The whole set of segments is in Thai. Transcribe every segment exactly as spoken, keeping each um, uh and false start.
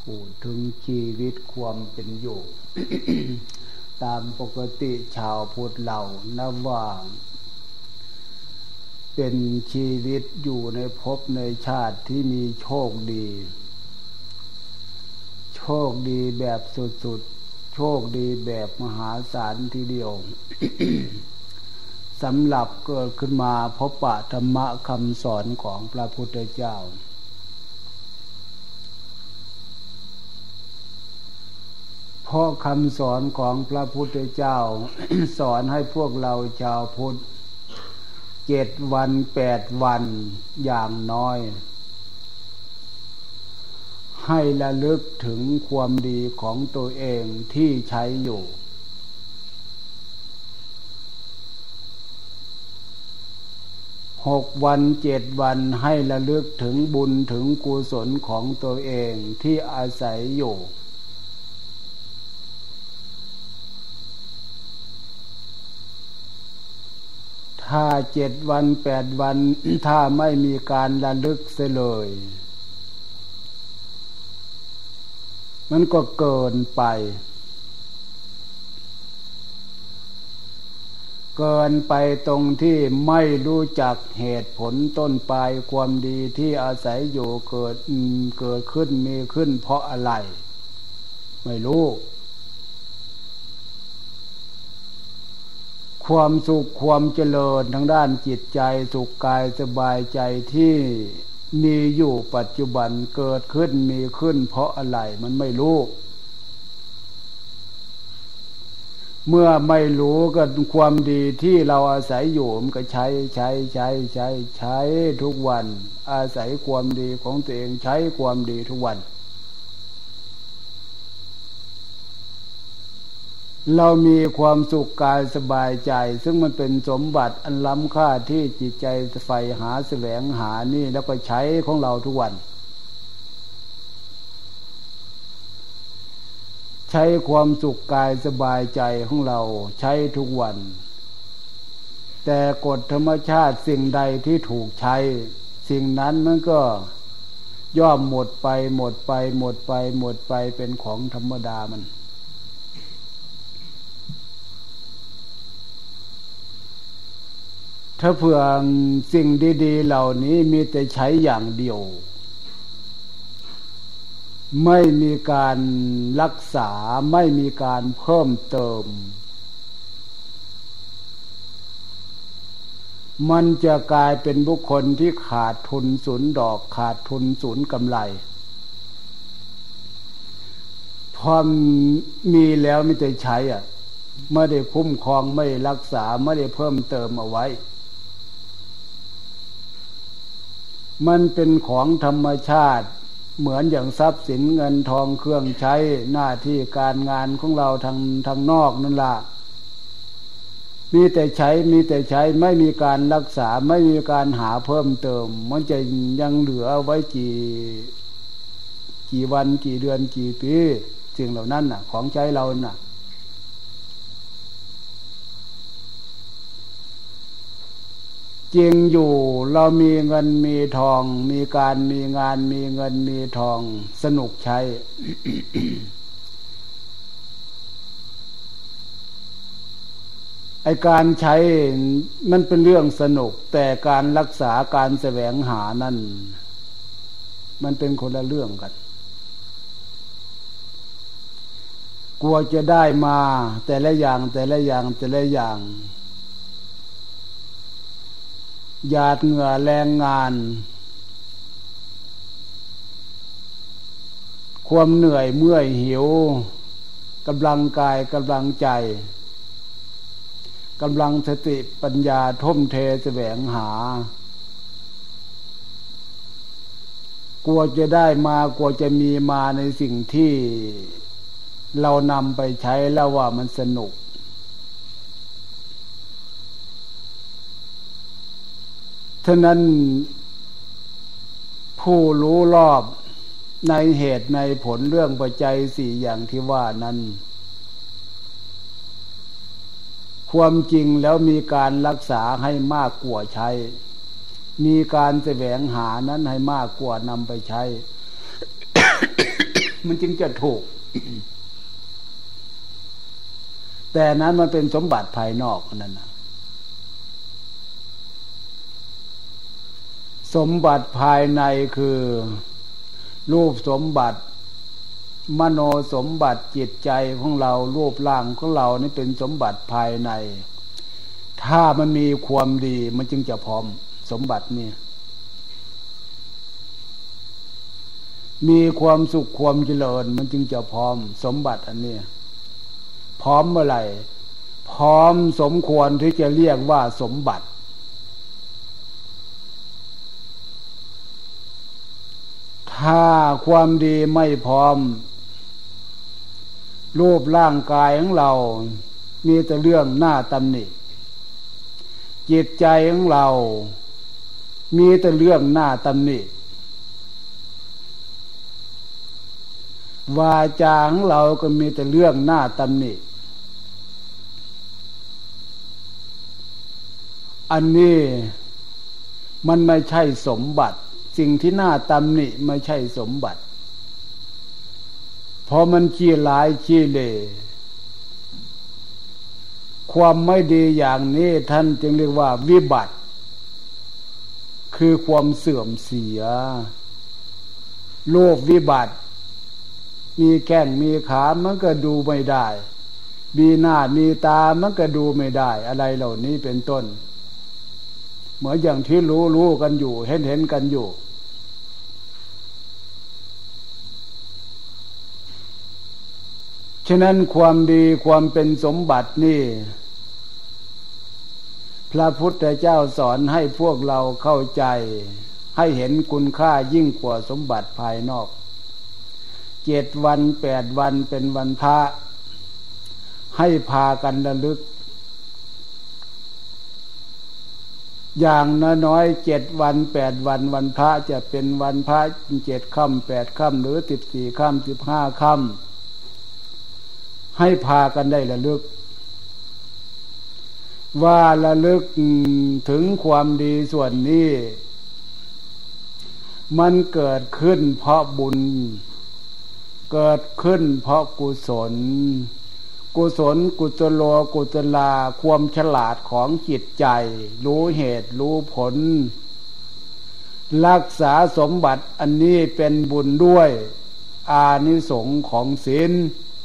พูดถึงชีวิตความเป็นอยู่ ตามปกติชาวพุทธเรานับว่าเป็นชีวิตอยู่ในภพในชาติที่มีโชคดีโชคดีแบบสุดๆโชคดีแบบมหาศาลทีเดียว สำหรับเกิดขึ้นมาพบปะธรรมะคำสอนของพระพุทธเจ้าเพราะคำสอนของพระพุทธเจ้า สอนให้พวกเราชาวพุทธเจ็ดวันแปดวันอย่างน้อยให้ระลึกถึงความดีของตัวเองที่ใช้อยู่หกวันเจ็ดวันให้ระลึกถึงบุญถึงกุศลของตัวเองที่อาศัยอยู่ถ้าเจ็ดวันแปดวันถ้าไม่มีการระลึกเสียเลยมันก็เกินไปเกินไปตรงที่ไม่รู้จักเหตุผลต้นปลายความดีที่อาศัยอยู่เกิดเกิดขึ้นมีขึ้นเพราะอะไรไม่รู้ความสุขความเจริญทางด้านจิตใจสุขกายสบายใจที่มีอยู่ปัจจุบันเกิดขึ้นมีขึ้นเพราะอะไรมันไม่รู้เมื่อไม่รู้ก็ความดีที่เราอาศัยอยู่มันก็ใช้ใช้ใช้ใช้ใช้ทุกวันอาศัยความดีของตัวเองใช้ความดีทุกวันเรามีความสุขกายสบายใจซึ่งมันเป็นสมบัติอันล้ำค่าที่จิตใจใฝ่หาแสวงหานี่แล้วก็ใช้ของเราทุกวันใช้ความสุขกายสบายใจของเราใช้ทุกวันแต่กฎธรรมชาติสิ่งใดที่ถูกใช้สิ่งนั้นมันก็ย่อมหมดไปหมดไปหมดไปหมดไปเป็นของธรรมดามันถ้าเผื่อสิ่งดีๆเหล่านี้มีแต่ใช้อย่างเดียวไม่มีการรักษาไม่มีการเพิ่มเติมมันจะกลายเป็นบุคคลที่ขาดทุนสูญดอกขาดทุนสูญกำไรพอมีแล้วไม่ได้ใช้อ่ะไม่ได้คุ้มครองไม่รักษาไม่ได้เพิ่มเติมเอาไว้มันเป็นของธรรมชาติเหมือนอย่างทรัพย์สินเงินทองเครื่องใช้หน้าที่การงานของเราทางทางนอกนั่นล่ะมีแต่ใช้มีแต่ใช้ไม่มีการรักษาไม่มีการหาเพิ่มเติมมันจะยังเหลือไว้กี่กี่วันกี่เดือนกี่ปีสิ่งเหล่านั้นน่ะของใช้เราน่ะจริงอยู่เรามีเงินมีทองมีการมีงานมีเงินมีทองสนุกใช้ ไอ้การใช้มันเป็นเรื่องสนุกแต่การรักษาการแสวงหานั่นมันเป็นคนละเรื่องกันกลัวจะได้มาแต่ละอย่างแต่ละอย่างแต่ละอย่างหยาดเหงื่อแรงงานความเหนื่อยเมื่อยหิวกำลังกายกำลังใจกำลังสติปัญญาทุ่มเทแสวงหากลัวจะได้มากลัวจะมีมาในสิ่งที่เรานำไปใช้แล้วว่ามันสนุกฉะนั้นผู้รู้รอบในเหตุในผลเรื่องปัจจัยสี่อย่างที่ว่านั้นความจริงแล้วมีการรักษาให้มากกว่าใช้มีการแสวงหานั้นให้มากกว่านำไปใช้มันจึงจะถูก แต่นั้นมันเป็นสมบัติภายนอกนั่นนะสมบัติภายในคือรูปสมบัติมโนสมบัติจิตใจของเรารูปร่างของเรานี่เป็นสมบัติภายในถ้ามันมีความดีมันจึงจะพร้อมสมบัตินี่มีความสุขความเจริญมันจึงจะพร้อมสมบัติอันนี้พร้อมเมื่อไหร่พร้อมสมควรที่จะเรียกว่าสมบัติถ้าความดีไม่พร้อมรูปร่างกายของเรามีแต่เรื่องหน้าตำหนิจิตใจของเรามีแต่เรื่องหน้าตำหนิวาจาของเราก็มีแต่เรื่องหน้าตำหนิอันนี้มันไม่ใช่สมบัติสิ่งที่หน้าตำหนิไม่ใช่สมบัติเพราะมันขี้ร้ายขี้เหร่ความไม่ดีอย่างนี้ท่านจึงเรียกว่าวิบัติคือความเสื่อมเสียโลกวิบัติมีแข้งมีขามันก็ดูไม่ได้มีหน้ามีตามันก็ดูไม่ได้อะไรเหล่านี้เป็นต้นเหมือนอย่างที่รู้รู้กันอยู่เห็นเห็นกันอยู่ฉะนั้นความดีความเป็นสมบัตินี่พระพุทธเจ้าสอนให้พวกเราเข้าใจให้เห็นคุณค่ายิ่งกว่าสมบัติภายนอกเจ็ดวันแปดวันเป็นวันพระให้พากันระลึกอย่างน้อยๆเจ็ดวันแปดวันวันพระจะเป็นวันพระเจ็ดค่ำแปดค่ำหรือสิบสี่ค่ำสิบห้าค่ำให้พากันได้ระลึกว่าระลึกถึงความดีส่วนนี้มันเกิดขึ้นเพราะบุญเกิดขึ้นเพราะกุศลกุศลกุศโลกุศลาความฉลาดของจิตใจรู้เหตุรู้ผลรักษาสมบัติอันนี้เป็นบุญด้วยอานิสงส์ของศีล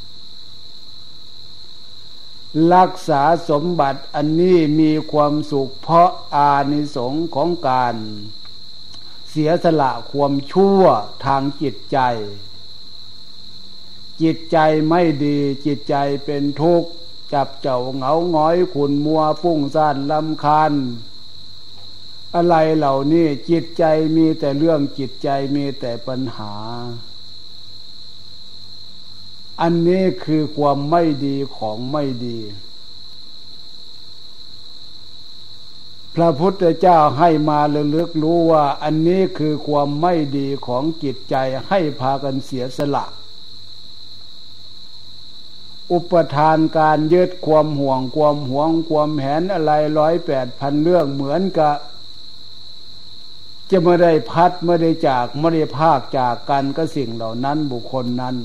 รักษาสมบัติอันนี้มีความสุขเพราะอานิสงส์ของการเสียสละความชั่วทางจิตใจจิตใจไม่ดีจิตใจเป็นทุกข์จับเจ้าเหงาหงอยขุ่นมัวฟุ้งซ่านรำคาญอะไรเหล่านี้จิตใจมีแต่เรื่องจิตใจมีแต่ปัญหาอันนี้คือความไม่ดีของไม่ดีพระพุทธเจ้าให้มาระลึกรู้ว่าอันนี้คือความไม่ดีของจิตใจให้พากันเสียสละอุปทานการยึดความห่วงความหวงความแหนอะไรร้อยแปดพันเรื่องเหมือนกับจะไม่ได้พัดไม่ได้จากไม่ได้พากจากกันก็สิ่งเหล่านั้นบุคคลนั้น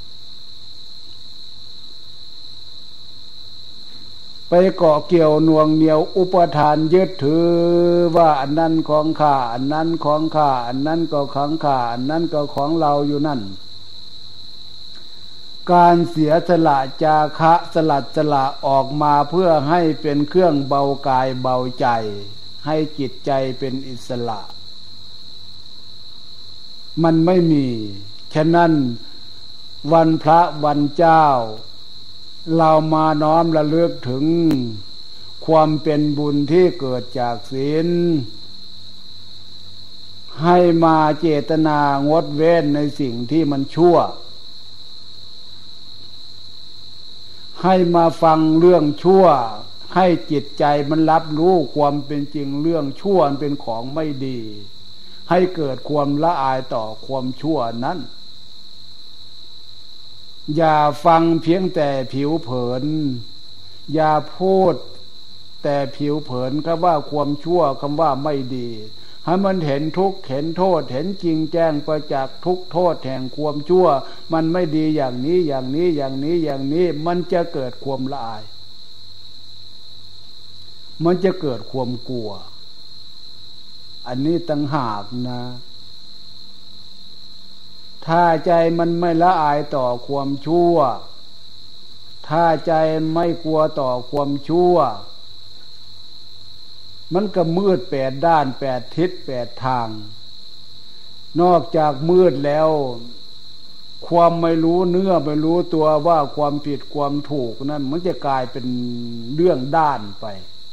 ไปเกาะเกี่ยวหน่วงเหนียวอุปทานยึดถือว่าอันนั้นของข้าอันนั้นของข้าอันนั้นก็ของข้าอันนั้นก็ของเราอยู่นั่นการเสียสละจาคะสลัดสละออกมาเพื่อให้เป็นเครื่องเบากายเบาใจให้จิตใจเป็นอิสระมันไม่มีฉะนั้นวันพระวันเจ้าเรามาน้อมระลึกถึงความเป็นบุญที่เกิดจากศีลให้มาเจตนางดเว้นในสิ่งที่มันชั่วให้มาฟังเรื่องชั่วให้จิตใจมันรับรู้ความเป็นจริงเรื่องชั่วเป็นของไม่ดีให้เกิดความละอายต่อความชั่วนั้นอย่าฟังเพียงแต่ผิวเผินอย่าพูดแต่ผิวเผินคำว่าความชั่วคำว่าไม่ดีให้มันเห็นทุกข์เห็นโทษเห็นจริงแจ้งประจักษ์ทุกโทษแห่งความชั่วมันไม่ดีอย่างนี้อย่างนี้อย่างนี้อย่างนี้มันจะเกิดความละอายมันจะเกิดความกลัวอันนี้ต่างหากนะถ้าใจมันไม่ละอายต่อความชั่วถ้าใจไม่กลัวต่อความชั่วมันก็มืดแปดด้านแปดทิศแปดทางนอกจากมืดแล้วความไม่รู้เนื้อไม่รู้ตัวว่าความผิดความถูกนั้นมันจะกลายเป็นเรื่องด้านไป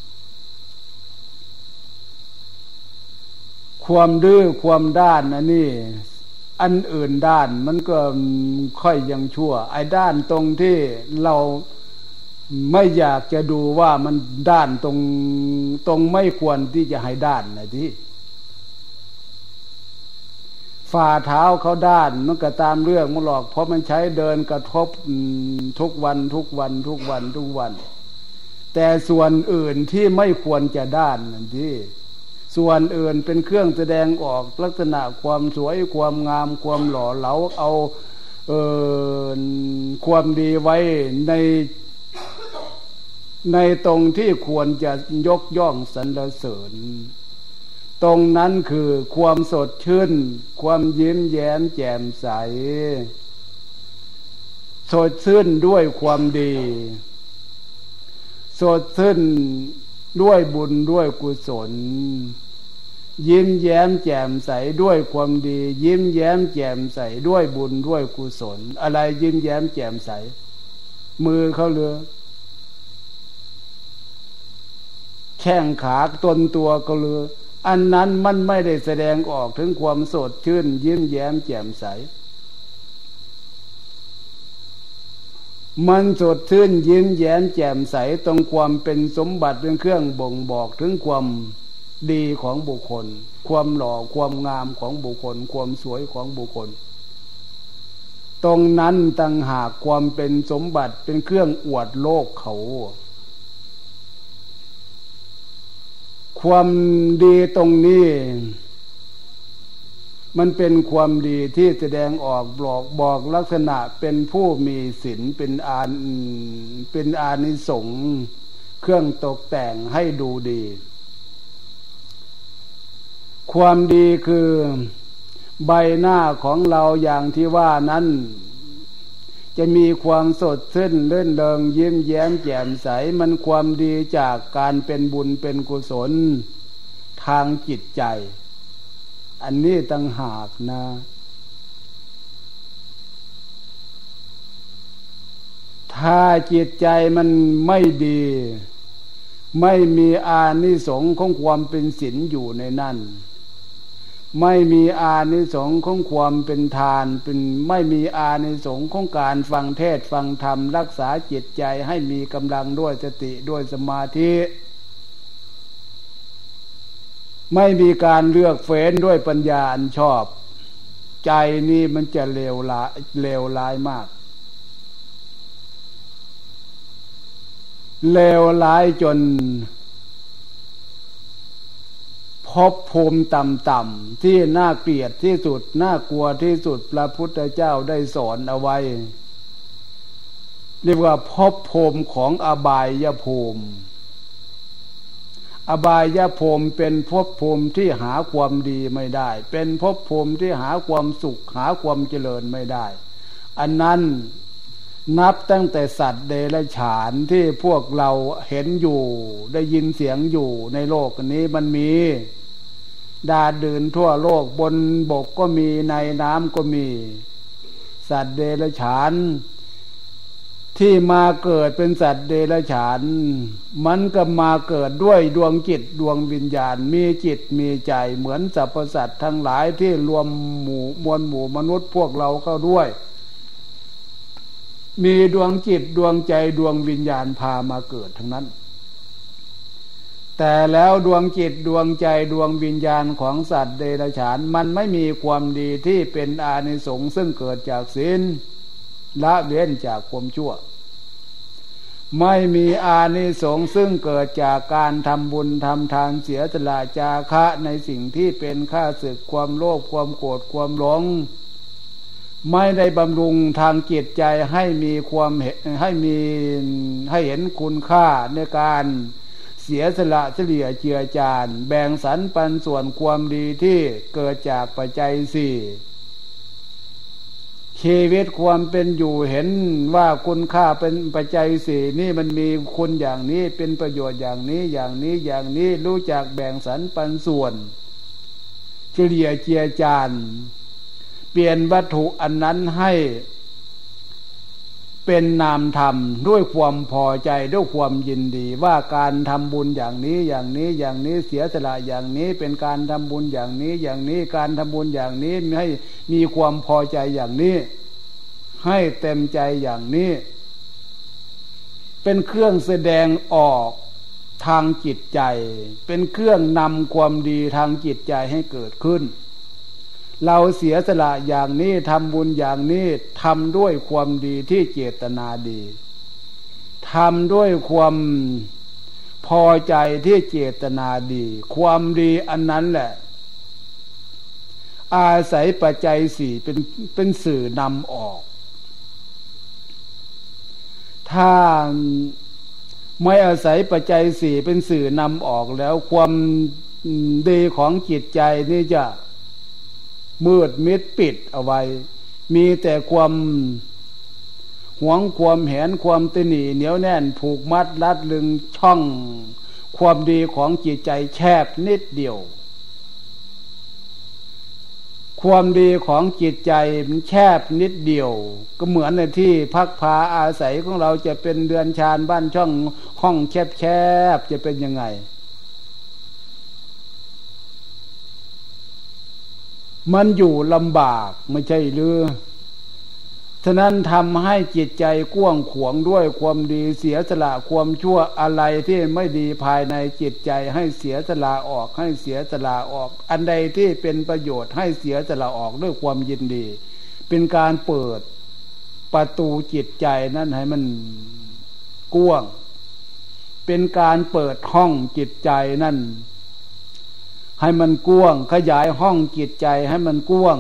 ความดื้อความด้านอันนี้อันอื่นด้านมันก็ค่อยยังชั่วไอ้ด้านตรงที่เราไม่อยากจะดูว่ามันด้านตรงตรงไม่ควรที่จะให้ด้านนะที่ฝ่าเท้าเขาด้านมันก็ตามเรื่องมันหรอกเพราะมันใช้เดินกระทบทุกวันทุกวันทุกวันทุกวันแต่ส่วนอื่นที่ไม่ควรจะด้านนั่นที่ส่วนอื่นเป็นเครื่องแสดงออกลักษณะความสวยความงามความหล่อเหลาเอาเอ่อความดีไว้ในในตรงที่ควรจะยกย่องสรรเสริญตรงนั้นคือความสดชื่นความยิ้มแย้มแจ่มใสสดชื่นด้วยความดีสดชื่นด้วยบุญด้วยกุศลยิ้มแย้มแจ่มใสด้วยความดียิ้มแย้มแจ่มใสด้วยบุญด้วยกุศลอะไรยิ้มแย้มแจ่มใสมือเขาเลือแข้งขาตนตัวก็เลืออันนั้นมันไม่ได้แสดงออกถึงความสดชื่นยิ้มแย้มแจ่มใสมันสดชื่นยิ้มแย้มแจ่มใสตรงความเป็นสมบัติเป็นเครื่องบ่งบอกถึงความดีของบุคคลความหล่อความงามของบุคคลความสวยของบุคคลตรงนั้นต่างหากความเป็นสมบัติเป็นเครื่องอวดโลกเขาความดีตรงนี้มันเป็นความดีที่แสดงออกบอกบอกลักษณะเป็นผู้มีศีลเป็นอาเป็นอานิสงส์เครื่องตกแต่งให้ดูดีความดีคือใบหน้าของเราอย่างที่ว่านั้นจะมีความสดชื่นเลื่อนเริงยิ้มแย้มแจ่มใสมันความดีจากการเป็นบุญเป็นกุศลทางจิตใจอันนี้ต่างหากนะถ้าจิตใจมันไม่ดีไม่มีอานิสงส์ของความเป็นศีลอยู่ในนั้นไม่มีอานิสงส์ของความเป็นทานเป็นไม่มีอานิสงส์ของการฟังเทศน์ฟังธรรมรักษาจิตใจให้มีกำลังด้วยสติด้วยสมาธิไม่มีการเลือกเฟ้นด้วยปัญญาอันชอบใจนี่มันจะเลวร้ายเลวร้ายมากเลวร้ายจนภพภูมิต่ำๆที่น่าเกลียดที่สุดน่ากลัวที่สุดพระพุทธเจ้าได้สอนเอาไว้เรียกว่าภพภูมิของอบายภูมิอบายภูมิเป็นภพภูมิที่หาความดีไม่ได้เป็นภพภูมิที่หาความสุขหาความเจริญไม่ได้อันนั้นนับตั้งแต่สัตว์เดรัจฉานที่พวกเราเห็นอยู่ได้ยินเสียงอยู่ในโลกนี้มันมีดาดื่นทั่วโลกบนบกก็มีในน้ำก็มีสัตว์เดรัจฉานที่มาเกิดเป็นสัตว์เดรัจฉานมันก็มาเกิดด้วยดวงจิตดวงวิญญาณมีจิตมีใจเหมือนสรรพสัตว์ทั้งหลายที่รวมหมู่มวลหมู่มนุษย์พวกเราเข้าด้วยมีดวงจิตดวงใจดวงวิญญาณพามาเกิดทั้งนั้นแต่แล้วดวงจิตดวงใจดวงวิญญาณของสัตว์เดรัจฉานมันไม่มีความดีที่เป็นอานิสงส์ซึ่งเกิดจากศีลละเว้นจากความชั่วไม่มีอานิสงส์ซึ่งเกิดจากการทำบุญทำทานเสียสละจาคะในสิ่งที่เป็นข้าศึกความโลภความโกรธความหลงไม่ได้บำรุงทางจิตใจให้มีความให้มีให้เห็นคุณค่าในการเสียสละเฉลี่ยเจือจานแบ่งสรรปันส่วนความดีที่เกิดจากปัจจัยสี่ชีวิตความเป็นอยู่เห็นว่าคุณค่าเป็นปัจจัยสี่นี่มันมีคุณอย่างนี้เป็นประโยชน์อย่างนี้อย่างนี้อย่างนี้รู้จักแบ่งสรรปันส่วนเฉลี่ยเจือจานเปลี่ยนวัตถุอันนั้นให้เป็นนามธรรมด้วยความพอใจด้วยความยินดีว่าการทำบุญอย่างนี้อย่างนี้อย่างนี้เสียสละอย่างนี้เป็นการทำบุญอย่างนี้อย่างนี้การทำบุญอย่างนี้ให้มีความพอใจอย่างนี้ให้เต็มใจอย่างนี้เป็นเครื่องแสดงออกทางจิตใจเป็นเครื่องนำความดีทางจิตใจให้เกิดขึ้นเราเสียสละอย่างนี้ทำบุญอย่างนี้ทำด้วยความดีที่เจตนาดีทำด้วยความพอใจที่เจตนาดีความดีอันนั้นแหละอาศัยปัจจัยสี่เป็นเป็นสื่อนำออกถ้าไม่อาศัยปัจจัยสี่เป็นสื่อนำออกแล้วความดีของจิตใจนี่จะมืดมิดปิดเอาไว้มีแต่ความหวงความแหนความตนีเหนียวแน่นผูกมัดรัดลึงช่องความดีของจิตใจแคบนิดเดียวความดีของจิตใจมันแคบนิดเดียวก็เหมือนในที่พักพาอาศัยของเราจะเป็นเรือนชานบ้านช่องห้องแคบๆจะเป็นยังไงมันอยู่ลำบากไม่ใช่หรือฉะนั้นทำให้จิตใจกว้างขวางด้วยความดีเสียสละความชั่วอะไรที่ไม่ดีภายในจิตใจให้เสียสละออกให้เสียสละออกอันใดที่เป็นประโยชน์ให้เสียสละออกด้วยความยินดีเป็นการเปิดประตูจิตใจนั้นให้มันกว้างเป็นการเปิดห้องจิตใจนั่นให้มันกว้างขยายห้องจิตใจให้มันกว้าง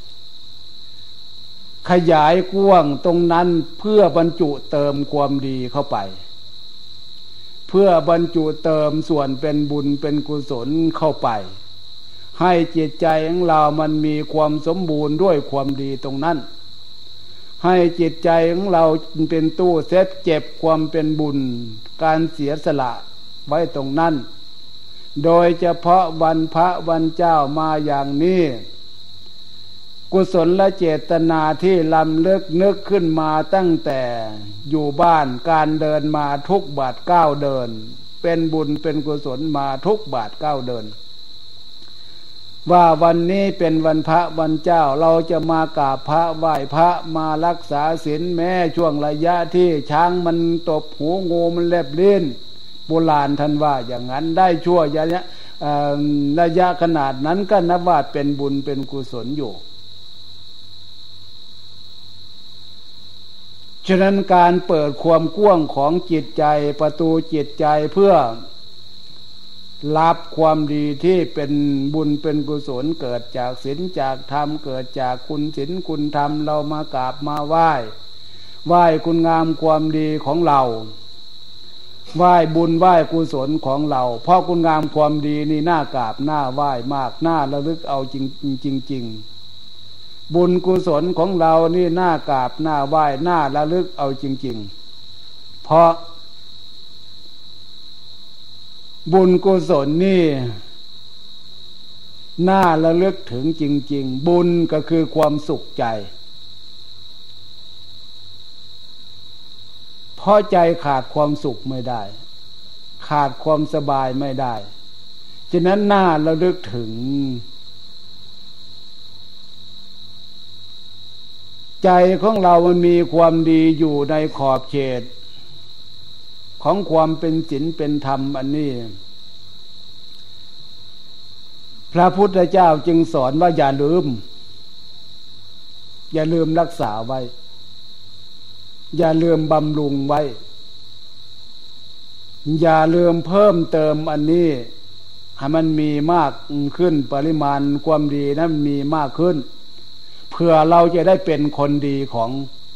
ขยายกว้างตรงนั้นเพื่อบรรจุเติมความดีเข้าไปเพื่อบรรจุเติมส่วนเป็นบุญเป็นกุศลเข้าไปให้จิตใจของเรามันมีความสมบูรณ์ด้วยความดีตรงนั้นให้จิตใจของเราเป็นตู้เซฟเก็บความเป็นบุญการเสียสละไว้ตรงนั้นโดยเฉพาะวันพระวันเจ้ามาอย่างนี้กุศลและเจตนาที่ลำลึกนึกขึ้นมาตั้งแต่อยู่บ้านการเดินมาทุกบาทก้าวเดินเป็นบุญเป็นกุศลมาทุกบาทก้าวเดินว่าวันนี้เป็นวันพระวันเจ้าเราจะมากราบพระไหว้พระมารักษาศีลแม้ช่วงระยะที่ช้างมันตบหูงูมันแลบลิ้นโบราณท่านว่าอย่างนั้นได้ชั่วระยะระยะขนาดนั้นก็นับว่าเป็นบุญเป็นกุศลอยู่ฉะนั้นการเปิดความกว้างของจิตใจประตูจิตใจเพื่อรับความดีที่เป็นบุญเป็นกุศลเกิดจากศีลจากธรรมเกิดจากคุณศีลคุณธรรมเรามากราบมาไหว้ไหว้คุณงามความดีของเราไหว้บุญไหว้กุศลของเราเพราะคุณงามความดีนี่น่ากราบน่าไหว้มากน่าระลึกเอาจริงจริงจริงบุญกุศลของเรานี่น่ากราบน่าไหว้น่าระลึกเอาจริงๆเพราะบุญกุศลนี่น่าระลึกถึงจริงๆบุญก็คือความสุขใจเพราะใจขาดความสุขไม่ได้ขาดความสบายไม่ได้ฉะนั้นน่าระลึกถึงใจของเรามันมีความดีอยู่ในขอบเขตของความเป็นศีลเป็นธรรมอันนี้พระพุทธเจ้าจึงสอนว่าอย่าลืมอย่าลืมรักษาไว้อย่าลืมบำรุงไว้อย่าลืมเพิ่มเติมอันนี้ให้มันมีมากขึ้นปริมาณความดีนั้นมีมากขึ้นเพื่อเราจะได้เป็นคนดีของ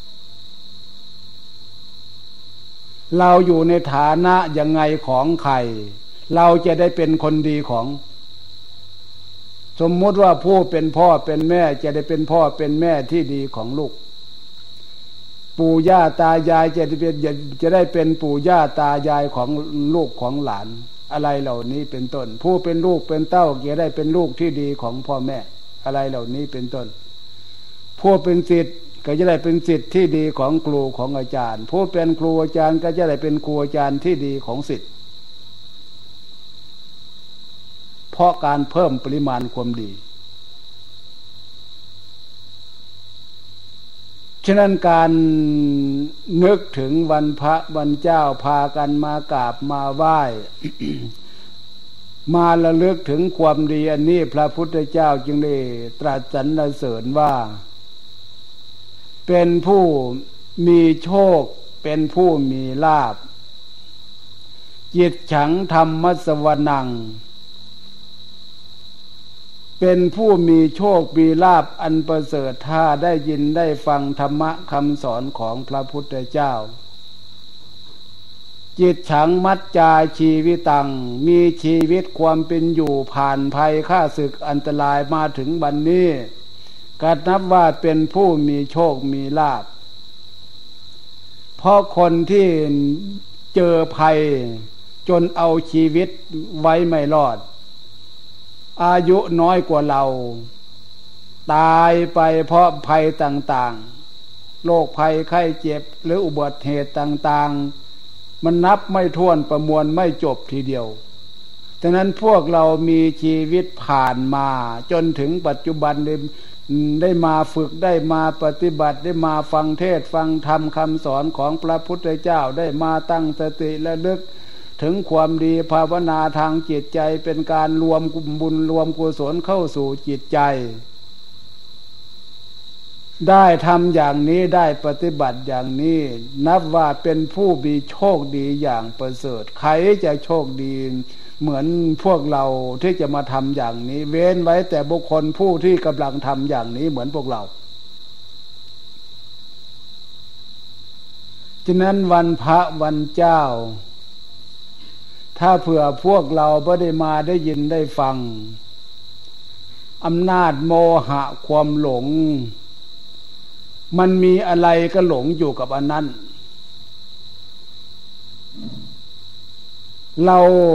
เราอยู่ในฐานะยังไงของใครเราจะได้เป็นคนดีของสมมติว่าผู้เป็นพ่อเป็นแม่จะได้เป็นพ่อเป็นแม่ที่ดีของลูกปู่ย่าตายายจะได้เป็นจะได้เป็นปู่ย่าตายายของลูกของหลานอะไรเหล่านี้เป็นต้นผู้เป็นลูกเป็นเต้าจะได้เป็นลูกที่ดีของพ่อแม่อะไรเหล่านี้เป็นต้นผู้เป็นศิษย์ก็จะได้เป็นศิษย์ที่ดีของครูของอาจารย์ผู้เป็นครูอาจารย์ก็จะได้เป็นครูอาจารย์ที่ดีของศิษย์เพราะการเพิ่มปริมาณความดีฉะนั้นการนึกถึงวันพระวันเจ้าพากันมากราบมาไหว้ มาระลึกถึงความดีอันนี้พระพุทธเจ้าจึงได้ตรัสสรรเสริญว่าเป็นผู้มีโชคเป็นผู้มีลาภจิตฉังธรรมัสสวนังเป็นผู้มีโชคมีลาภอันประเสริฐถ้าได้ยินได้ฟังธรรมะคำสอนของพระพุทธเจ้าจิตฉังมัจจาชีวิตังมีชีวิตความเป็นอยู่ผ่านภัยข้าศึกอันตรายมาถึงวันนี้ก็นับว่าเป็นผู้มีโชคมีลาภเพราะคนที่เจอภัยจนเอาชีวิตไว้ไม่รอดอายุน้อยกว่าเราตายไปเพราะภัยต่างๆโรคภัยไข้เจ็บหรืออุบัติเหตุต่างๆมันนับไม่ถ้วนประมวลไม่จบทีเดียวฉะนั้นพวกเรามีชีวิตผ่านมาจนถึงปัจจุบันได้ได้มาฝึกได้มาปฏิบัติได้มาฟังเทศฟังธรรมคำสอนของพระพุทธเจ้าได้มาตั้งสติและลึกถึงความดีภาวนาทางจิตใจเป็นการรวมบุญรวมกุศลเข้าสู่จิตใจได้ทำอย่างนี้ได้ปฏิบัติอย่างนี้นับว่าเป็นผู้มีโชคดีอย่างประเสริฐใครจะโชคดีเหมือนพวกเราที่จะมาทำอย่างนี้เว้นไว้แต่บุคคลผู้ที่กำลังทำอย่างนี้เหมือนพวกเราฉะนั้นวันพระวันเจ้าถ้าเผื่อพวกเราไม่ได้มาได้ยินได้ฟังอำนาจโมหะความหลงมันมีอะไรก็หลงอยู่กับอันนั้นเรา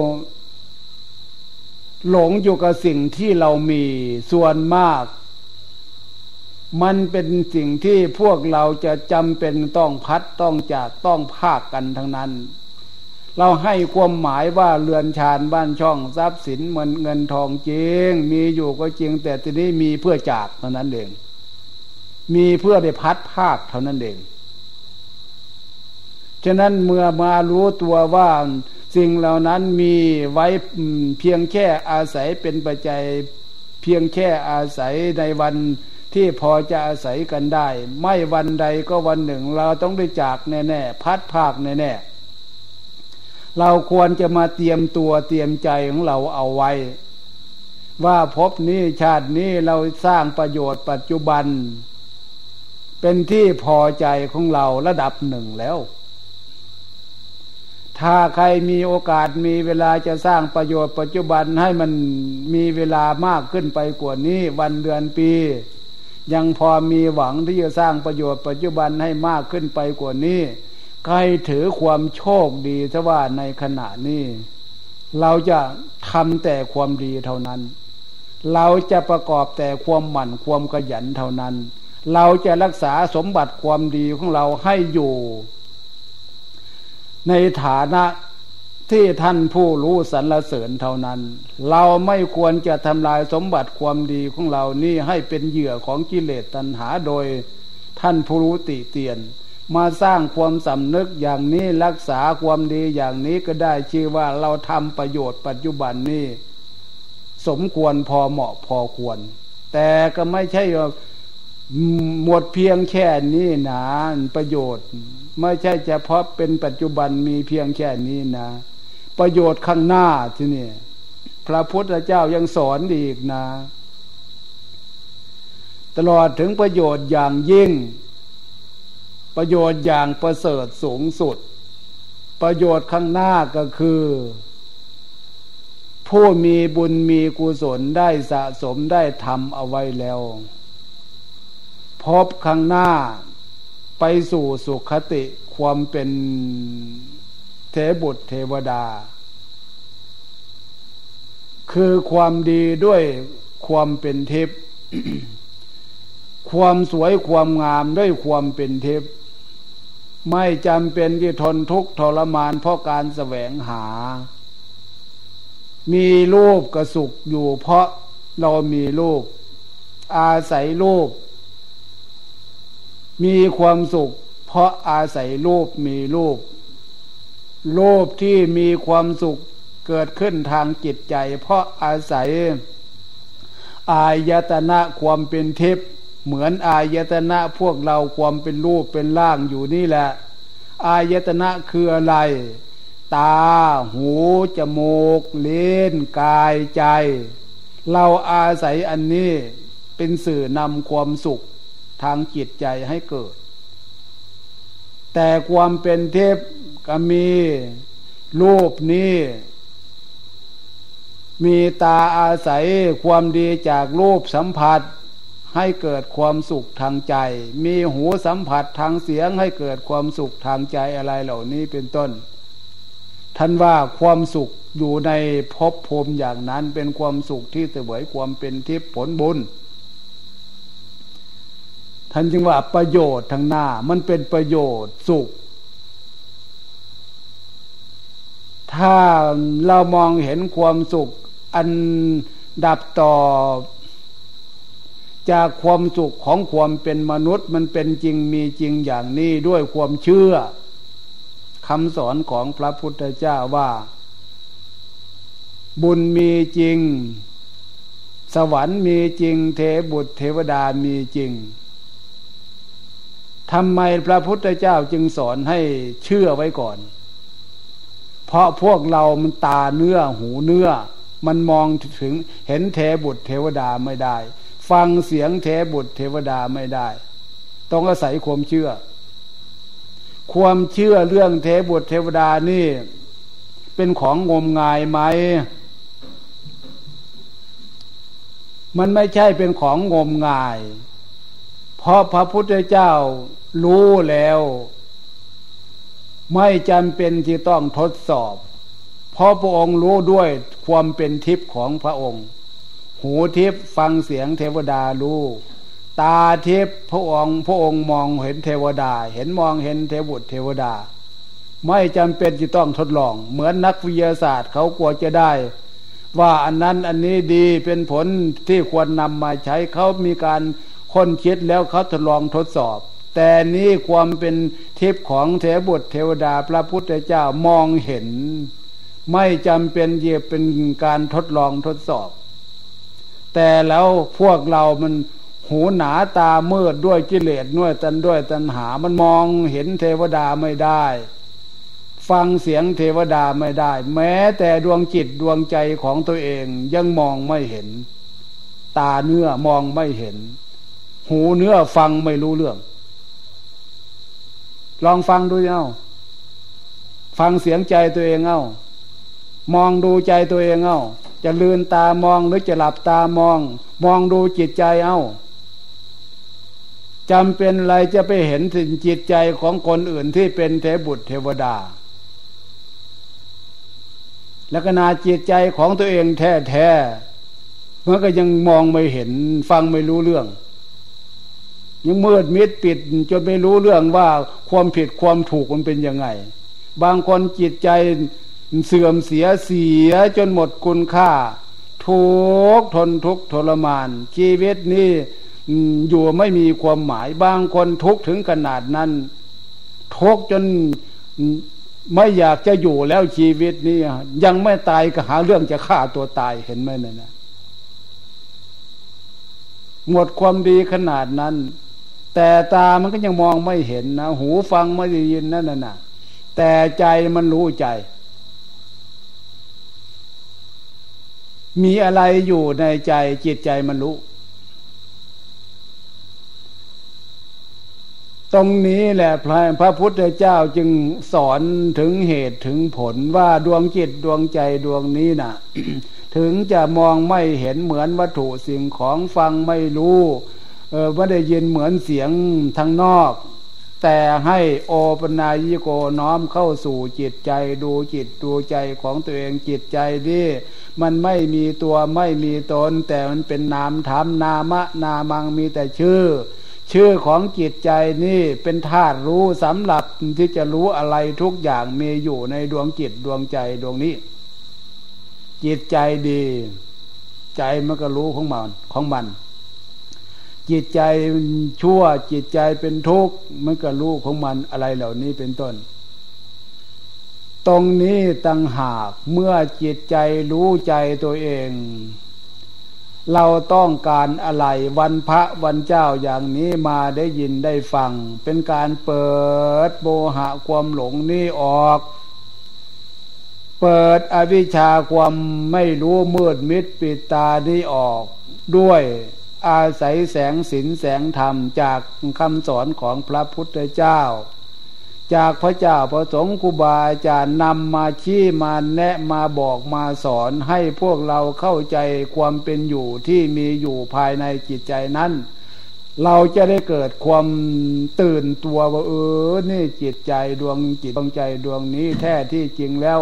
หลงอยู่กับสิ่งที่เรามีส่วนมากมันเป็นสิ่งที่พวกเราจะจำเป็นต้องพัดต้องจากต้องภาคกันทั้งนั้นเราให้ความหมายว่าเรือนชานบ้านช่องทรัพย์สินเงินเงินทองจริงมีอยู่ก็จริงแต่ทีนี้มีเพื่อจากเท่านั้นเองมีเพื่อได้พัดภาคเท่านั้นเองฉะนั้นเมื่อมารู้ตัวว่าสิ่งเหล่านั้นมีไว้เพียงแค่อาศัยเป็นปัจจัยเพียงแค่อาศัยในวันที่พอจะอาศัยกันได้ไม่วันใดก็วันหนึ่งเราต้องได้จากแน่ๆพัดภาคแน่ๆเราควรจะมาเตรียมตัวเตรียมใจของเราเอาไว้ว่าภพนี้ชาตินี้เราสร้างประโยชน์ปัจจุบันเป็นที่พอใจของเราระดับหนึ่งแล้วถ้าใครมีโอกาสมีเวลาจะสร้างประโยชน์ปัจจุบันให้มันมีเวลามากขึ้นไปกว่านี้วันเดือนปียังพอมีหวังที่จะสร้างประโยชน์ปัจจุบันให้มากขึ้นไปกว่านี้ใครถือความโชคดีซะว่าในขณะนี้เราจะทำแต่ความดีเท่านั้นเราจะประกอบแต่ความหมั่นความขยันเท่านั้นเราจะรักษาสมบัติความดีของเราให้อยู่ในฐานะที่ท่านผู้รู้สรรเสริญเท่านั้นเราไม่ควรจะทำลายสมบัติความดีของเรานี่ให้เป็นเหยื่อของกิเลสตัณหาโดยท่านผู้รู้ติเตียนมาสร้างความสำนึกอย่างนี้รักษาความดีอย่างนี้ก็ได้ชื่อว่าเราทำประโยชน์ปัจจุบันนี้สมควรพอเหมาะพอควรแต่ก็ไม่ใช่หมดเพียงแค่นี้นะประโยชน์ไม่ใช่เฉพาะเป็นปัจจุบันมีเพียงแค่นี้นะประโยชน์ข้างหน้าที่นี่พระพุทธเจ้ายังสอนอีกนะตลอดถึงประโยชน์อย่างยิ่งประโยชน์อย่างประเสริฐสูงสุดประโยชน์ข้างหน้าก็คือผู้มีบุญมีกุศลได้สะสมได้ทำเอาไว้แล้วพบข้างหน้าไปสู่สุคติความเป็นเทบุตรเทวดาคือความดีด้วยความเป็นทิพย์ ความสวยความงามด้วยความเป็นทิพย์ไม่จำเป็นที่ทนทุกข์ทรมานเพราะการแสวงหามีรูปกระสุขอยู่เพราะเรามีรูปอาศัยรูปมีความสุขเพราะอาศัยรูปมีรูปรูปที่มีความสุขเกิดขึ้นทางจิตใจเพราะอาศัยอายตนะความเป็นทิพย์เหมือนอายตนะพวกเราความเป็นรูปเป็นร่างอยู่นี่แหละอายตนะคืออะไรตาหูจมูกลิ้นกายใจเราอาศัยอันนี้เป็นสื่อนำความสุขทางจิตใจให้เกิดแต่ความเป็นเทพก็มีรูปนี้มีตาอาศัยความดีจากรูปสัมผัสให้เกิดความสุขทางใจมีหูสัมผัสทางเสียงให้เกิดความสุขทางใจอะไรเหล่านี้เป็นต้นท่านว่าความสุขอยู่ในภพภูมิอย่างนั้นเป็นความสุขที่เสวยความเป็นทิพย์ผลบุญท่านจึงว่าประโยชน์ทางหน้ามันเป็นประโยชน์สุขถ้าเรามองเห็นความสุขอันดับต่อจากความสุขของความเป็นมนุษย์มันเป็นจริงมีจริงอย่างนี้ด้วยความเชื่อคำสอนของพระพุทธเจ้าว่าบุญมีจริงสวรรค์มีจริงเทบุตรเทวดามีจริงทำไมพระพุทธเจ้าจึงสอนให้เชื่อไว้ก่อนเพราะพวกเรามันตาเนื้อหูเนื้อมันมองถึงเห็นเทบุตรเทวดาไม่ได้ฟังเสียงเทบุตรเทวดาไม่ได้ต้องอาศัยความเชื่อความเชื่อเรื่องเทบุตรเทวดานี่เป็นของงมงายไหมมันไม่ใช่เป็นของงมงายเพราะพระพุทธเจ้ารู้แล้วไม่จำเป็นที่ต้องทดสอบเพราะพระองค์รู้ด้วยความเป็นทิพย์ของพระองค์หูทิพย์ฟังเสียงเทวดารู้ตาทิพย์พระองค์พระองค์มองเห็นเทวดาเห็นมองเห็นเทบุตรเทวดาไม่จำเป็นที่ต้องทดลองเหมือนนักวิทยาศาสตร์เขากลัวจะได้ว่าอันนั้นอันนี้ดีเป็นผลที่ควรนำมาใช้เขามีการค้นคิดแล้วเขาทดลองทดสอบแต่นี้ความเป็นทิพย์ของเทบุตรเทวดาพระพุทธเจ้ามองเห็นไม่จำเป็นที่เป็นการทดลองทดสอบแต่แล้วพวกเรามันหูหนาตามืดด้วยกิเลสด้วยตัณด้วยตัณหามันมองเห็นเทวดาไม่ได้ฟังเสียงเทวดาไม่ได้แม้แต่ดวงจิตดวงใจของตัวเองยังมองไม่เห็นตาเนื้อมองไม่เห็นหูเนื้อฟังไม่รู้เรื่องลองฟังดูเอาฟังเสียงใจตัวเองเอามองดูใจตัวเองเอาจะลืมตามองหรือจะหลับตามองมองดูจิตใจเอาจำเป็นอะไรจะไปเห็นถึงจิตใจของคนอื่นที่เป็นเทบุตรเทวดาแล้วก็นาจิตใจของตัวเองแท้ๆมันก็ยังมองไม่เห็นฟังไม่รู้เรื่องยังมืดมิดปิดจนไม่รู้เรื่องว่าความผิดความถูกมันเป็นยังไงบางคนจิตใจเสื่อมเสียเสียจนหมดคุณค่าทุกข์ทนทุกข์ทรมานชีวิตนี้อยู่ไม่มีความหมายบางคนทุกข์ถึงขนาดนั้นทุกข์จนไม่อยากจะอยู่แล้วชีวิตนี้ยังไม่ตายก็หาเรื่องจะฆ่าตัวตายเห็นไหมนั่นนะหมดความดีขนาดนั้นแต่ตามันก็ยังมองไม่เห็นนะหูฟังไม่ได้ยินนั่นน่ะแต่ใจมันรู้ใจมีอะไรอยู่ในใจจิตใจมันรู้ตรงนี้แหละพระพุทธเจ้าจึงสอนถึงเหตุถึงผลว่าดวงจิตดวงใจดวงนี้น่ะ ถึงจะมองไม่เห็นเหมือนวัตถุสิ่งของฟังไม่รู้เออไม่ได้ยินเหมือนเสียงทางนอกแต่ให้โอปนายิโกน้อมเข้าสู่จิตใจดูจิตดูใจของตัวเองจิตใจนี่มันไม่มีตัวไม่มีตนแต่มันเป็นนามธรรมนามะนามังมีแต่ชื่อชื่อของจิตใจนี่เป็นธาตุรู้สำหรับที่จะรู้อะไรทุกอย่างมีอยู่ในดวงจิตดวงใจดวงนี้จิตใจดีใจมันก็รู้ของมันของมันจิตใจชั่วจิตใจเป็นทุกข์มันก็รู้ของมันอะไรเหล่านี้เป็นต้นตรงนี้ต่างหากเมื่อจิตใจรู้ใจตัวเองเราต้องการอะไรวันพระวันเจ้าอย่างนี้มาได้ยินได้ฟังเป็นการเปิดโมหะความหลงนี่ออกเปิดอวิชชาความไม่รู้มืดมิดปิดตานี่ออกด้วยอาศัยแสงศีลแสงธรรมจากคำสอนของพระพุทธเจ้าจากพระเจ้าพระสงฆ์ครูบาอาจารย์นำมาชี้มาแนะมาบอกมาสอนให้พวกเราเข้าใจความเป็นอยู่ที่มีอยู่ภายในจิตใจนั้นเราจะได้เกิดความตื่นตัวว่าเออนี่จิตใจดวงจิตดวงใจดวงนี้แท้ที่จริงแล้ว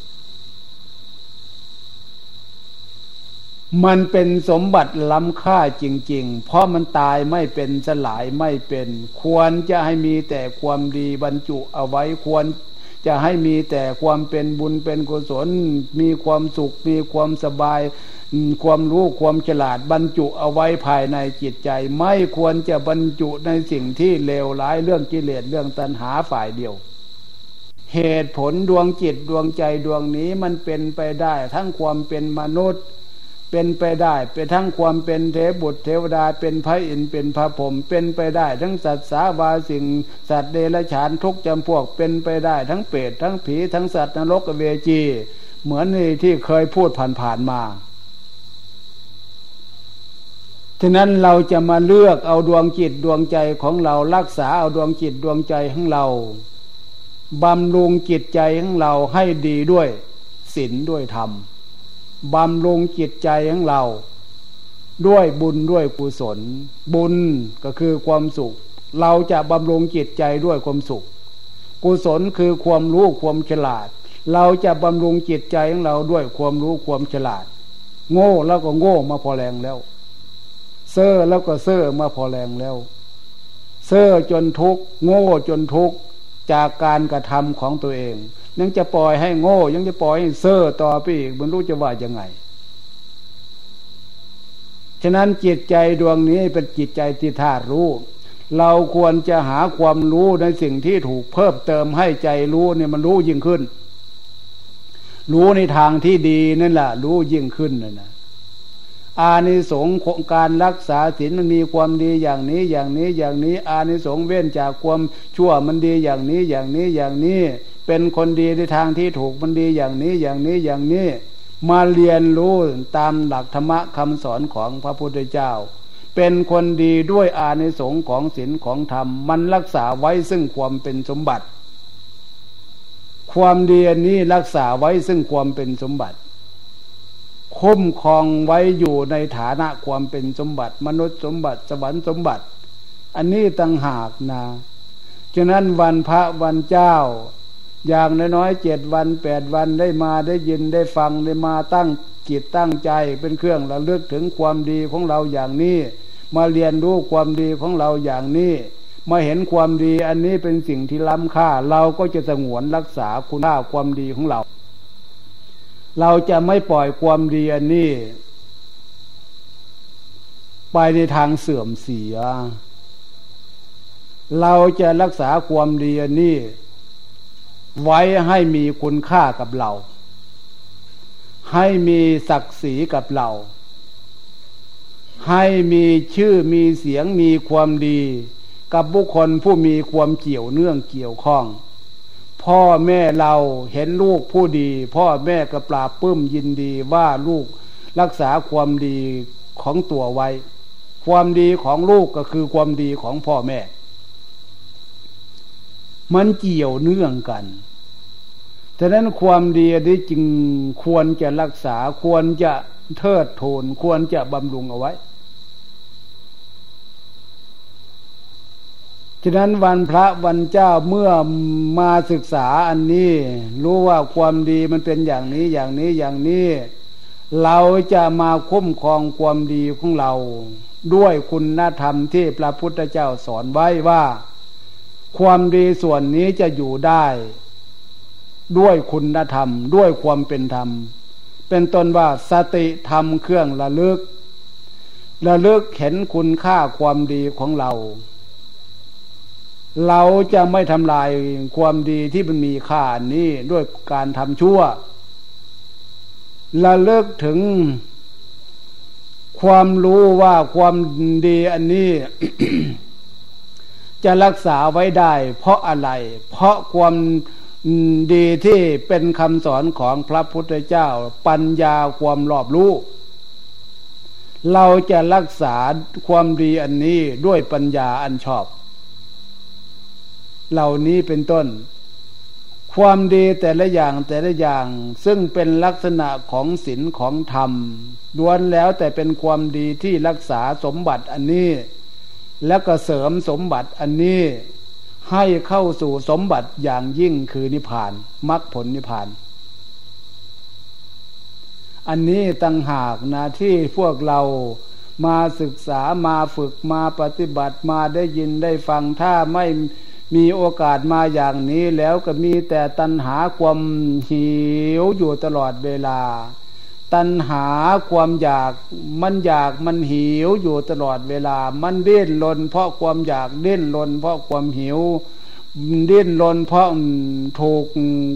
มันเป็นสมบัติล้ำค่าจริงๆเพราะมันตายไม่เป็นสลายไม่เป็นควรจะให้มีแต่ความดีบรรจุเอาไว้ควรจะให้มีแต่ความเป็นบุญเป็นกุศลมีความสุขมีความสบายความรู้ความฉลาดบรรจุเอาไว้ภายในจิตใจไม่ควรจะบรรจุในสิ่งที่เลวร้ายเรื่องกิเลสเรื่องตัณหาฝ่ายเดียวเหตุผลดวงจิตดวงใจดวงนี้มันเป็นไปได้ทั้งความเป็นมนุษย์เป็นไปได้เป็นทั้งความเป็นเทพบุตรเทวดาเป็นพระอินทร์เป็นพระพรหมเป็นไปได้ทั้งสัตว์สาวาสิ่งสัตว์เดรัจฉานทุกจำพวกเป็นไปได้ทั้งเปรตทั้งผีทั้งสัตว์นรกอเวจีเหมือนที่เคยพูดผ่านๆมาฉะนั้นเราจะมาเลือกเอาดวงจิตดวงใจของเรารักษาเอาดวงจิตดวงใจของเราบำรุงจิตใจของเราให้ดีด้วยศีลด้วยธรรมบำรุงจิตใจของเราด้วยบุญด้วยกุศลบุญก็คือความสุขเราจะบำรุงจิตใจด้วยความสุขกุศลคือความรู้ความฉลาดเราจะบำรุงจิตใจของเราด้วยความรู้ความฉลาดโง่แล้วก็โง่มาพอแรงแล้วเซ่อแล้วก็เซ่อมาพอแรงแล้วเซ่อจนทุกข์โง่จนทุกข์จากการกระทำของตัวเองยังจะปล่อยให้โง่ยังจะปล่อยให้เซ่อต่อไปอีกมันรู้จะว่ายังไงฉะนั้นจิตใจดวงนี้เป็นจิตใจที่ธาตุรู้เราควรจะหาความรู้ในสิ่งที่ถูกเพิ่มเติมให้ใจรู้เนี่ยมันรู้ยิ่งขึ้นรู้ในทางที่ดีนั่นแหละรู้ยิ่งขึ้นนะนะอานิสงส์ของการรักษาศีลมันมีความดีอย่างนี้อย่างนี้อย่างนี้อานิสงส์เว้นจากความชั่วมันดีอย่างนี้อย่างนี้อย่างนี้เป็นคนดีในทางที่ถูกมันดีอย่างนี้อย่างนี้อย่างนี้มาเรียนรู้ตามหลักธรรมะคำสอนของพระพุทธเจ้าเป็นคนดีด้วยอานิสงส์ของศีลของธรรมมันรักษาไว้ซึ่งความเป็นสมบัติความดีนี้รักษาไว้ซึ่งความเป็นสมบัติคุ้มครองไว้อยู่ในฐานะความเป็นสมบัติมนุษย์สมบัติสวรรค์สมบัติอันนี้ต่างหากนะฉะนั้นวันพระวันเจ้าอย่างน้อยๆเจ็ดวันแปดวันได้มาได้ยินได้ฟังได้มาตั้งจิตตั้งใจเป็นเครื่องระลึกถึงความดีของเราอย่างนี้มาเรียนรู้ความดีของเราอย่างนี้มาเห็นความดีอันนี้เป็นสิ่งที่ล้ำค่าเราก็จะสงวนรักษาคุณค่าความดีของเราเราจะไม่ปล่อยความดีอันนี้ไปในทางเสื่อมเสียเราจะรักษาความดีอันนี้ไว้ให้มีคุณค่ากับเราให้มีศักดิ์ศรีกับเราให้มีชื่อมีเสียงมีความดีกับบุคคลผู้มีความเกี่ยวเนื่องเกี่ยวข้องพ่อแม่เราเห็นลูกผู้ดีพ่อแม่ก็ปราบปลื้มยินดีว่าลูกรักษาความดีของตัวไว้ความดีของลูกก็คือความดีของพ่อแม่มันเกี่ยวเนื่องกันฉะนั้นความดีนี้จึงควรจะรักษาควรจะเทิดทูนควรจะบำรุงเอาไว้ฉะนั้นวันพระวันเจ้าเมื่อมาศึกษาอันนี้รู้ว่าความดีมันเป็นอย่างนี้อย่างนี้อย่างนี้เราจะมาคุ้มครองความดีของเราด้วยคุณธรรมที่พระพุทธเจ้าสอนไว้ว่าความดีส่วนนี้จะอยู่ได้ด้วยคุณธรรมด้วยความเป็นธรรมเป็นต้นว่าสติธรรมเครื่องระลึกระลึกเห็นคุณค่าความดีของเราเราจะไม่ทำลายความดีที่มันมีค่านี้ด้วยการทำชั่วระลึกถึงความรู้ว่าความดีอันนี้ จะรักษาไว้ได้เพราะอะไรเพราะความดีที่เป็นคำสอนของพระพุทธเจ้าปัญญาความรอบรู้เราจะรักษาความดีอันนี้ด้วยปัญญาอันชอบเหล่านี้เป็นต้นความดีแต่ละอย่างแต่ละอย่างซึ่งเป็นลักษณะของศีลของธรรมล้วนแล้วแต่เป็นความดีที่รักษาสมบัติอันนี้และก็เสริมสมบัติอันนี้ให้เข้าสู่สมบัติอย่างยิ่งคือนิพพานมรรคผลนิพพานอันนี้ต่างหากนะที่พวกเรามาศึกษามาฝึกมาปฏิบัติมาได้ยินได้ฟังถ้าไม่มีโอกาสมาอย่างนี้แล้วก็มีแต่ตัณหาความหิวอยู่ตลอดเวลาตัณหาความอยากมันอยากมันหิวอยู่ตลอดเวลามันดิ้นรนเพราะความอยากดิ้นรนเพราะความหิวดิ้นรนเพราะถูก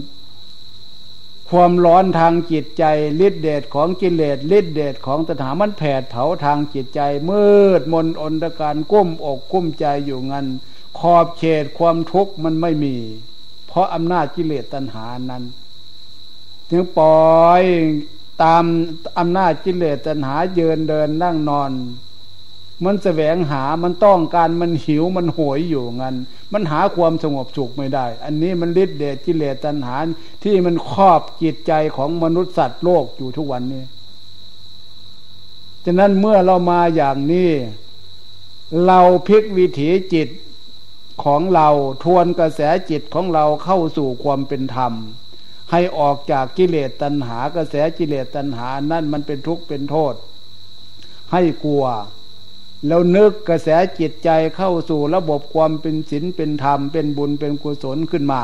ความร้อนทางจิตใจฤทธิเดชของกิเลสฤทธิเดชของตัณหามันแผดเผาทางจิตใจมืดมนอนตการก้มอกก้มใจอยู่งั้นขอบเขตความทุกข์มันไม่มีเพราะอำนาจกิเลสตัณหานั้นถึงปล่อยตามอำนาจกิเลสตัณหาเยินเดินนั่งนอนมันแสวงหามันต้องการมันหิวมันโหยอยู่งั้นมันหาความสงบสุขไม่ได้อันนี้มันฤทธิ์เดชกิเลสตัณหาที่มันครอบจิตใจของมนุษย์สัตว์โลกอยู่ทุกวันนี้ฉะนั้นเมื่อเรามาอย่างนี้เราพลิกวิถีจิตของเราทวนกระแสจิตของเราเข้าสู่ความเป็นธรรมให้ออกจากกิเลสตัณหากระแสกิเลสตัณหานั่นมันเป็นทุกข์เป็นโทษให้กลัวแล้วนึกกระแสจิตใจเข้าสู่ระบบความเป็นศีลเป็นธรรมเป็นบุญเป็นกุศลขึ้นมา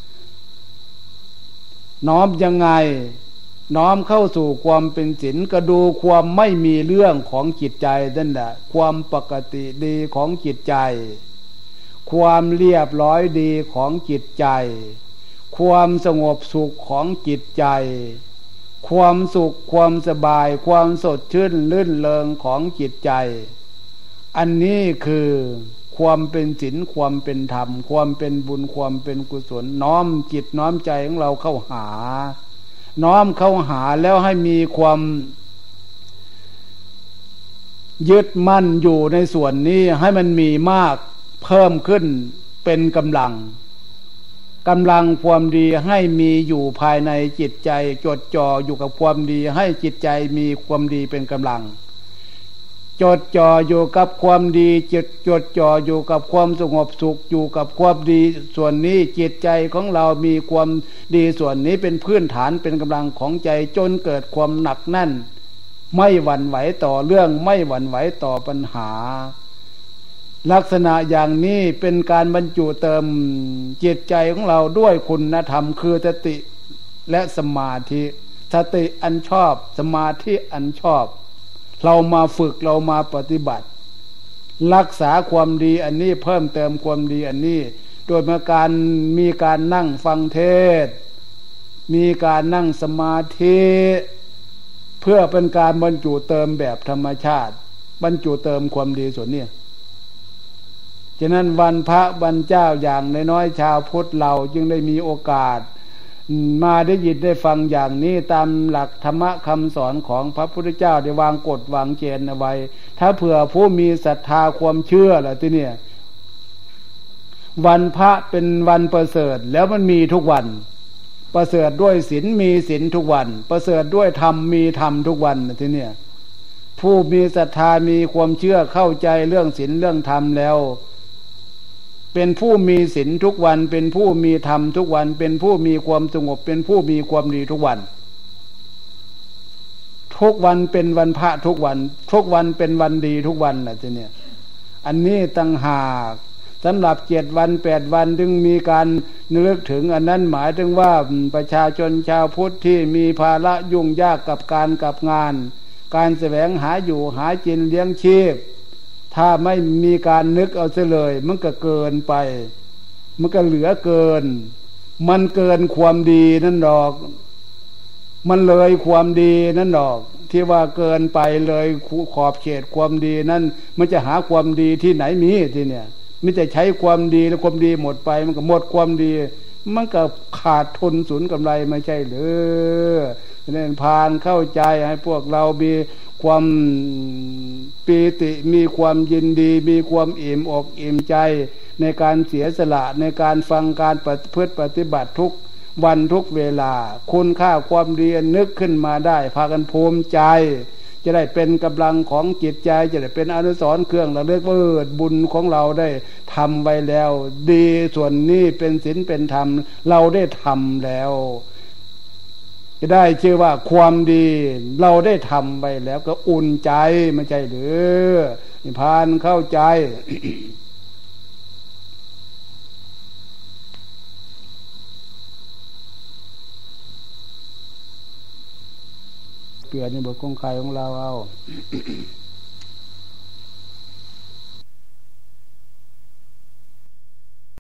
น้อมยังไงน้อมเข้าสู่ความเป็นศีลก็ดูความไม่มีเรื่องของจิตใจนั่นแหละความปกติดีของจิตใจความเรียบร้อยดีของจิตใจความสงบสุขของจิตใจความสุขความสบายความสดชื่นลื่นเริงของจิตใจอันนี้คือความเป็นศีลความเป็นธรรมความเป็นบุญความเป็นกุศลน้อมจิตน้อมใจของเราเข้าหาน้อมเข้าหาแล้วให้มีความยึดมั่นอยู่ในส่วนนี้ให้มันมีมากเพิ่มขึ้นเป็นกำลังกำลังความดีให้มีอยู่ภายในจิตใจจดจ่ออยู่กับความดีให้จิตใจมีความดีเป็นกำลังจดจ่ออยู่กับความดีจิตจดจ่ออยู่กับความสงบสุขอยู่กับความดีส่วนนี้จิตใจของเรามีความดีส่วนนี้เป็นพื้นฐานเป็นกำลังของใจจนเกิดความหนักแน่นไม่หวั่นไหวต่อเรื่องไม่หวั่นไหวต่อปัญหาลักษณะอย่างนี้เป็นการบรรจุเติมจิตใจของเราด้วยคุณธรรมคือสติและสมาธิสติอันชอบสมาธิอันชอบเรามาฝึกเรามาปฏิบัติรักษาความดีอันนี้เพิ่มเติมความดีอันนี้โดยมาการมีการนั่งฟังเทศน์มีการนั่งสมาธิเพื่อเป็นการบรรจุเติมแบบธรรมชาติบรรจุเติมความดีส่วนนี้ฉะนั้นวันพระวันเจ้าอย่างน้อยๆชาวพุทธเราจึงได้มีโอกาสมาได้ยินได้ฟังอย่างนี้ตามหลักธรรมะคำสอนของพระพุทธเจ้าได้วางกฎวางเกณฑ์เอาไว้ถ้าเผื่อผู้มีศรัทธาความเชื่อล่ะที่เนี่ยวันพระเป็นวันประเสริฐแล้วมันมีทุกวันประเสริฐด้วยศีลมีศีลทุกวันประเสริฐด้วยธรรมมีธรรมทุกวันที่เนี่ยผู้มีศรัทธามีความเชื่อเข้าใจเรื่องศีลเรื่องธรรมแล้วเป็นผู้มีศีลทุกวันเป็นผู้มีธรรมทุกวันเป็นผู้มีความสงบเป็นผู้มีความดีทุกวันทุกวันเป็นวันพระทุกวันทุกวันเป็นวันดีทุกวันน่ะทีเนี่ยอันนี้ต่างหากสำหรับเจ็ดวันแปดวันจึงมีการนึกถึงอันนั้นหมายถึงว่าประชาชนชาวพุทธที่มีภาระยุ่งยากกับการกับงานการแสวงหาอยู่หากินเลี้ยงชีพถ้าไม่มีการนึกเอาเสียเลยมันก็เกินไปมันก็เหลือเกินมันเกินความดีนั่นดอกมันเลยความดีนั่นดอกที่ว่าเกินไปเลยขอบเขตความดีนั่นมันจะหาความดีที่ไหนมีทีเนี่ยมิจะใช้ความดีแล้วความดีหมดไปมันก็หมดความดีมันก็ขาดทุนสูญกำไรไม่ใช่หรือเน้นพานเข้าใจให้พวกเรามีความปีติมีความยินดีมีความอิ่มอกอิ่มใจในการเสียสละในการฟังการปฏิพฤติปฏิบัติทุกวันทุกเวลาคุณค่าความดีนึกขึ้นมาได้พากันภูมิใจจะได้เป็นกำลังของจิตใจจะได้เป็นอนุสรณ์เครื่องระลึกว่าบุญของเราได้ทำไว้แล้วดีส่วนนี้เป็นศีลเป็นธรรมเราได้ทำแล้วจะได้ชื่อว่าความดีเราได้ทำไปแล้วก็อุ่นใจไม่ใช่หรือนิพพานเข้าใจ เปลี่ยนในบทของใครของเราเอา